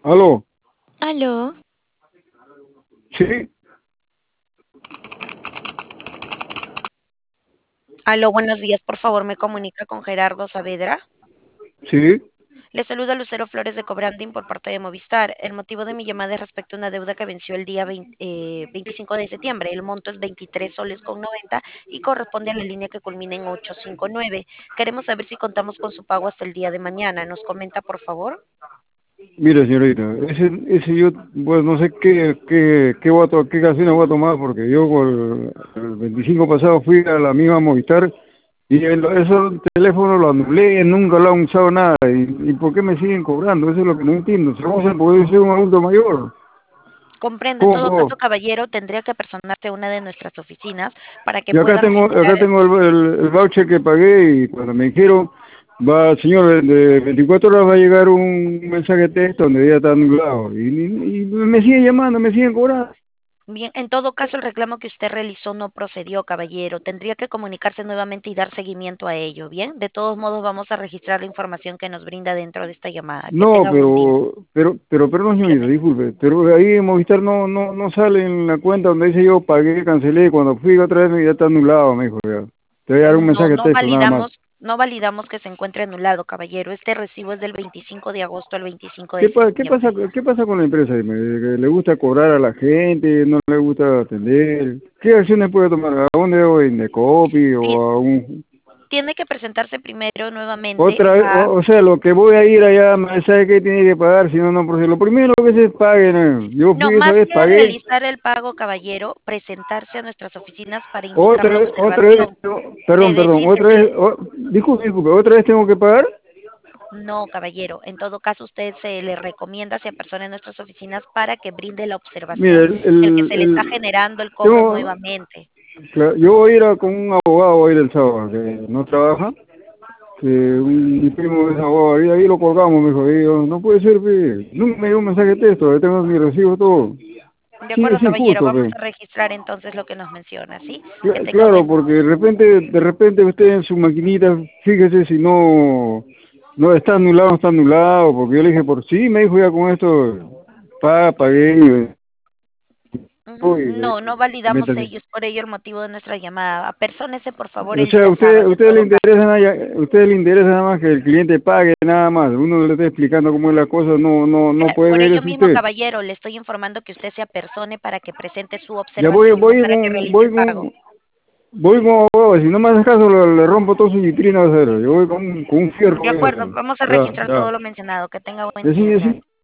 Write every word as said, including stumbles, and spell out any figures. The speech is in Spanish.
Aló, Aló, sí, aló, buenos días. Por favor, me comunica con Gerardo Saavedra. sí, Le saluda Lucero Flores de Cobranding por parte de Movistar. El motivo de mi llamada es respecto a una deuda que venció el día veinte eh, veinticinco de septiembre. El monto es veintitrés soles con noventa y corresponde a la línea que culmina en ochocientos cincuenta y nueve. Queremos saber si contamos con su pago hasta el día de mañana. ¿Nos comenta, por favor? mire señorita, ese, ese yo, pues no sé qué, qué, qué, voy a to- qué casino voy a tomar, porque yo el, el veinticinco pasado fui a la misma Movistar y el, eso teléfono lo anulé, nunca lo han usado nada, y, y ¿por qué me siguen cobrando? Eso es lo que no entiendo, se vamos a poder ser un adulto mayor, Comprendo. En ¿cómo todo caso, puedo? caballero, tendría que personarse a una de nuestras oficinas para que Y acá pueda tengo, registrar. acá tengo el, el, el voucher que pagué y cuando me dijeron, va, señor, de veinticuatro horas va a llegar un mensaje de texto donde ya está anulado. Y, y- y me siguen llamando, me siguen cobrando. Bien, en todo caso, el reclamo que usted realizó no procedió, caballero. Tendría que comunicarse nuevamente y dar seguimiento a ello, ¿bien? De todos modos, vamos a registrar la información que nos brinda dentro de esta llamada. Que No, tenga buen día. pero, pero, pero, perdón, señorita, Dígame. disculpe, pero ahí en Movistar no, no, no sale en la cuenta donde dice yo pagué, cancelé, cuando fui otra vez ya está anulado, me dijo, ya. Te voy a dar un No, mensaje de no texto, nada más. validamos, no validamos que se encuentre anulado, caballero. Este recibo es del veinticinco de agosto al veinticinco de ¿Qué, pa- qué pasa, septiembre. qué pasa con la empresa? ¿Me- ¿Le gusta cobrar a la gente? ¿No le gusta atender? ¿Qué acciones puede tomar? ¿A dónde debo ir? ¿De copy Ti- o a un... Tiene que presentarse primero nuevamente Otra vez, a... o, o sea, lo que voy a ir allá, me ¿sabe qué tiene que pagar? Si no, no, porque lo primero que se pague, ¿no? Yo No, fui esa más vez, que pagué. realizar el pago, caballero, presentarse a nuestras oficinas para indicar Otra la vez, otra vez, observación no, de perdón, perdón, otra vez, decirse. o- disculpe, disculpe, ¿otra vez tengo que pagar? No, caballero. En todo caso, usted se le recomienda se apersone en nuestras oficinas para que brinde la Mire, observación el, del que el, se le está el- generando el cobro tengo, nuevamente. claro, yo voy a ir a- con un abogado, voy a ir el sábado, que no trabaja. Que un, mi primo es abogado, y ahí lo colgamos, me dijo, y yo, no puede ser, pe. Nunca me dio un mensaje de texto, ahí tengo mi recibo todo. De Sí, acuerdo, es caballero. injusto, Vamos pe. a registrar entonces lo que nos menciona, ¿sí? Que Cla- tenga Claro, buen... porque de repente, de repente usted en su maquinita, fíjese si no, no está anulado, no está anulado, porque yo le dije, por sí, me dijo ya con esto, pa, pagué, y, Ujú. y, No, no y validamos métase. ellos, por ello el motivo de nuestra llamada. Apersónese, por favor, O el sea, a día usted, a sábado, en usted le todo interesa caso. nada, a usted le interesa nada más que el cliente pague nada más. Uno le está explicando cómo es la cosa, no, no, no Cla- puede Por ver ello eso mismo, usted. caballero, le estoy informando que usted se apersone para que presente su Ya voy, observación, voy para que con, realice voy el pago. con, voy con abogado. Si no me haces caso, le, le rompo todo su vitrina de acero. Yo voy con, con un fierro, De voy a acuerdo, hacer. vamos a Ya, registrar todo ya. lo mencionado. Que tenga buen Y así, día. así. Gracias.